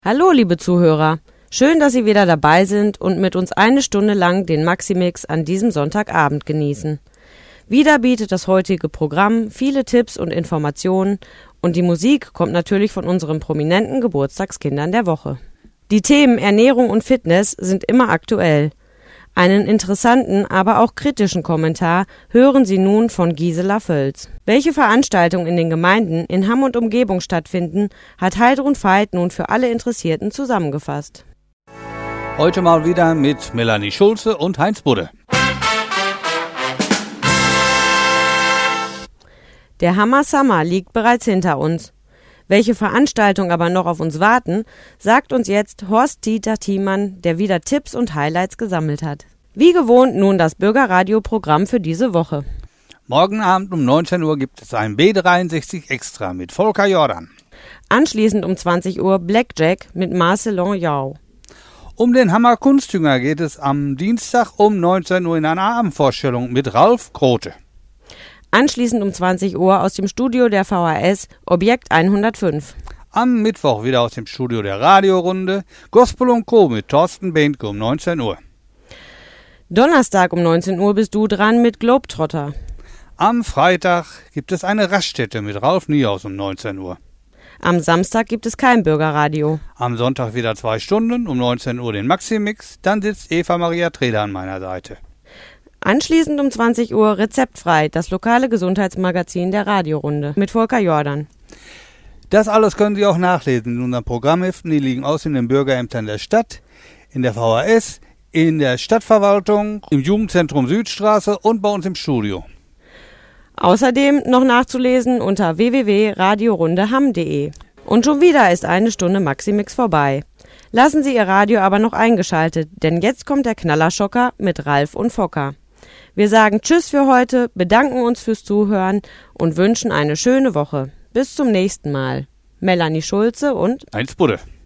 Hallo, liebe Zuhörer. Schön, dass Sie wieder dabei sind und mit uns eine Stunde lang den Maximix an diesem Sonntagabend genießen. Wieder bietet das heutige Programm viele Tipps und Informationen und die Musik kommt natürlich von unseren prominenten Geburtstagskindern der Woche. Die Themen Ernährung und Fitness sind immer aktuell. Einen interessanten, aber auch kritischen Kommentar hören Sie nun von Gisela Völz. Welche Veranstaltungen in den Gemeinden in Hamm und Umgebung stattfinden, hat Heidrun Veit nun für alle Interessierten zusammengefasst. Heute mal wieder mit Melanie Schulze und Heinz Budde. Der Hammer Summer liegt bereits hinter uns. Welche Veranstaltungen aber noch auf uns warten, sagt uns jetzt Horst-Dieter Thiemann, der wieder Tipps und Highlights gesammelt hat. Wie gewohnt nun das Bürgerradio-Programm für diese Woche. Morgen Abend um 19 Uhr gibt es ein B63 Extra mit Volker Jordan. Anschließend um 20 Uhr Blackjack mit Marcelin Jau. Um den Hammer Kunstjünger geht es am Dienstag um 19 Uhr in einer Abendvorstellung mit Ralf Grote. Anschließend um 20 Uhr aus dem Studio der VHS Objekt 105. Am Mittwoch wieder aus dem Studio der Radiorunde Gospel & Co. mit Thorsten Behnke um 19 Uhr. Donnerstag um 19 Uhr bist du dran mit Globetrotter. Am Freitag gibt es eine Raststätte mit Ralf Niehaus um 19 Uhr. Am Samstag gibt es kein Bürgerradio. Am Sonntag wieder 2 Stunden, um 19 Uhr den Maximix, dann sitzt Eva Maria Treder an meiner Seite. Anschließend um 20 Uhr Rezeptfrei, das lokale Gesundheitsmagazin der Radiorunde mit Volker Jordan. Das alles können Sie auch nachlesen in unseren Programmheften, die liegen aus in den Bürgerämtern der Stadt, in der VHS, in der Stadtverwaltung, im Jugendzentrum Südstraße und bei uns im Studio. Außerdem noch nachzulesen unter www.radiorundehamm.de. Und schon wieder ist eine Stunde Maximix vorbei. Lassen Sie Ihr Radio aber noch eingeschaltet, denn jetzt kommt der Knallerschocker mit Ralf und Fokker. Wir sagen Tschüss für heute, bedanken uns fürs Zuhören und wünschen eine schöne Woche. Bis zum nächsten Mal. Melanie Schulze und Heinz Budde.